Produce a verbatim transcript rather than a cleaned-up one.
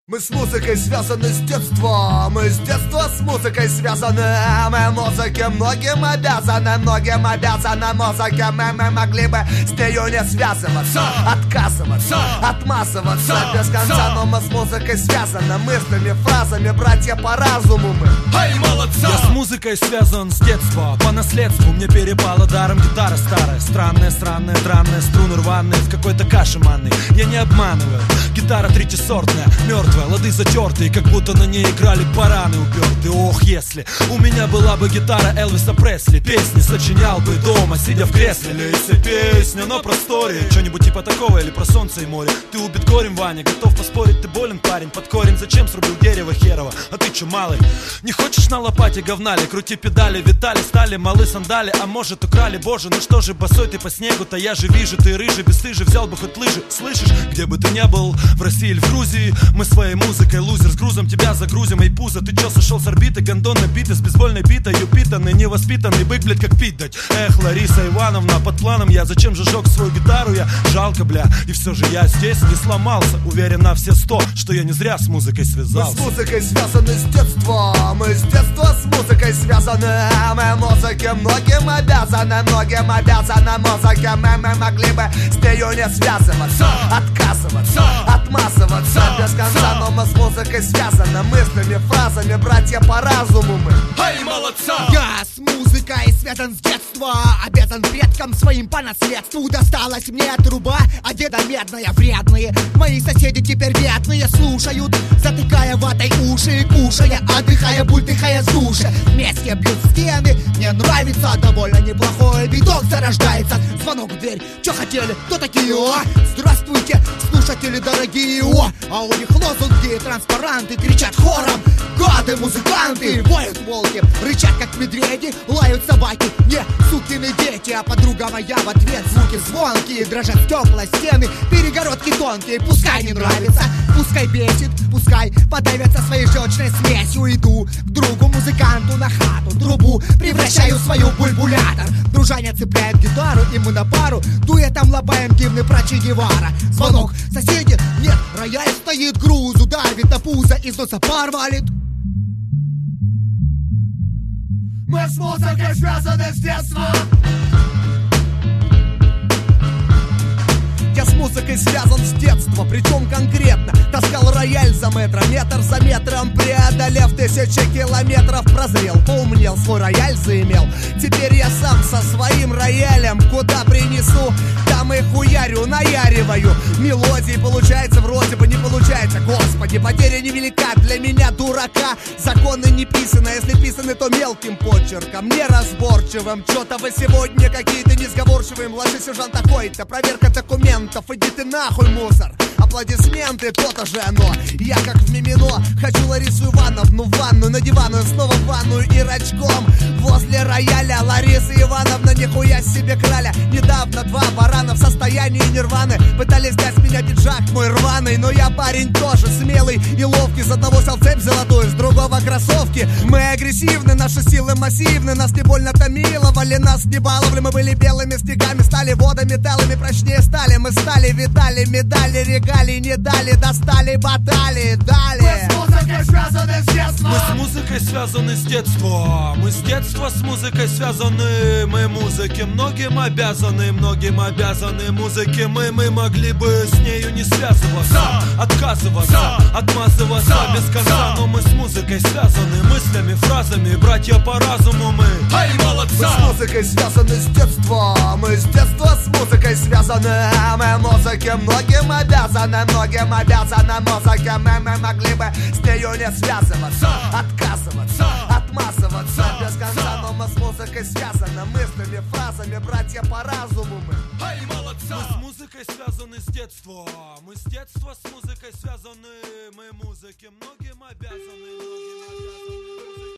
Мы с музыкой связаны с детства, мы с детства с музыкой связаны. Мы музыке многим обязаны, многим обязаны музыке. Мы, мы могли бы с нею не связываться, отказываться, отмазываться без конца. Но мы с музыкой связаны мыслями, фразами, братья по разуму мы. Эй, молодца! Я с музыкой связан с детства, по наследству мне перепала даром гитара старая. Странная, странная, дранная, струны рваные, в какой-то каше манной. Я не обманываю, гитара третьесортная, мертвая, лады затертые, как будто на ней играли бараны упертые. Ох, если у меня была бы гитара Элвиса Пресли, песни сочинял бы дома, сидя в кресле. Лейся песня на просторе, что-нибудь типа такого или про солнце и море. Ты убит горем, Ваня, готов поспорить, ты болен, парень. Под корень зачем срубил дерево херово? А ты че, малый? Не хочешь на лопате говнали? Крути педали, витали, стали малы сандали. А может украли, боже, ну что же, босой ты по снегу-то? Я же вижу, ты рыжий, бесстыжий, взял бы хоть лыжи. Слышишь, где бы ты ни был, в России или в Грузии, мы своей музыкой лузер, с грузом тебя загрузим, эй, пузо. Ты чё, сошел с орбиты, гондон набитый, с бейсбольной битой, упитанный, невоспитанный бык, блядь, как пить дать. Эх, Лариса Ивановна, под планом я, зачем же жёг свою гитару я? Жалко, бля, и все же я здесь не сломался. Уверен на все сто, что я не зря с музыкой связался. Мы с музыкой связаны с детства, мы с детства с музыкой связаны. Мы музыке многим обязаны, многим обязаны музыке. Мы, мы могли бы с нею не связываться, отказываться, отмазываться без конца. Но мы с музыкой связаны мыслями, фразами, братья по разуму мы. Эй, молодца! Я с музыкой связан с детства, обязан предкам своим по наследству. Досталась мне труба, а деда медная, вредные. Мои соседи теперь бедные слушают, затыкая ватой уши, кушая, отдыхая, бультыхая с души. Вместе бьют стены, мне нравится, довольно неплохой биток зарождается. Звонок в дверь, чё хотели, кто такие, о? Здравствуйте, слушатели дорогие, о! А у них лозунги, транспаранты, кричат хором. Гады, музыканты, воют волки, рычат как медведи, лают собаки. Не сукины дети, а подруга моя в ответ звуки звонкие, дрожат стекла, стены, перегородки тонкие. Пускай не нравится, пускай бесит, пускай подавятся своей желчной смесью. Иду к другу музыканту на хату, трубу превращаю в свою бульбулятор. Дружаня цепляет гитару, и мы на пару дуэтом лобаем гимны про Че Гевара. Звонок, соседи, нет, рояль стоит, грузу давит на пузо, из носа пар валит. Мы с музыкой связаны с детства. Я с музыкой связан с детства, причем конкретно. Таскал рояль за метр, метр за метром, преодолев тысячи километров. Прозрел, поумнел, свой рояль заимел. Теперь я сам со своим роялем куда принесу, там и хуярю, наяриваю. Мелодии получается вроде бы не получается. Господи, потеря невелика для меня, дурака. Законы не писаны, если писаны, то мелким почерком, неразборчивым. Чё-то вы сегодня какие-то несговорчивые. Младший сержант такой-то, проверка документов. Иди ты нахуй, мусор. Аплодисменты, то-то же оно. Я как в Мимино, хочу Ларису Ивановну в ванную, на диванную, снова в ванную и рачком возле рояля. Лариса Ивановна, нихуя себе краля. Недавно два барана в состоянии нирваны пытались снять с меня пиджак мой рваный. Но я парень тоже смелый и ловкий. С одного сел цепь золотую, с другого кроссовки. Мы агрессивны, наши силы массивны. Нас не больно томиловали, нас не баловали. Мы были белыми снегами, стали водометаллами, прочнее стали. Мы стали, видали, медали, регали, не дали, достали, батали, дали. Мы с музыкой связаны с детства. Мы с музыкой связаны с детства. Мы с детства с музыкой связаны. Мы музыке многим обязаны, многим обязаны музыке. Мы, мы могли бы с нею не связываться, отказываться, отмазываться без конца. Но мы с музыкой связаны мыслями, фразами, братья по разуму мы. Эй, молодца! Мы с музыкой связаны с детства. Мы с детства с музыкой связаны. Мы музыке многим обязаны, многим обязаны музыке. Мы, мы могли бы с нею не связываться, отказываться, отмазываться без конца. Но мы с музыкой связаны мыслями, фразами, братья по разуму мы. Эй, молодца! Мы с музыкой связаны с детства. Мы с детства с музыкой связаны. Мы музыке многим обязаны, многим обязаны.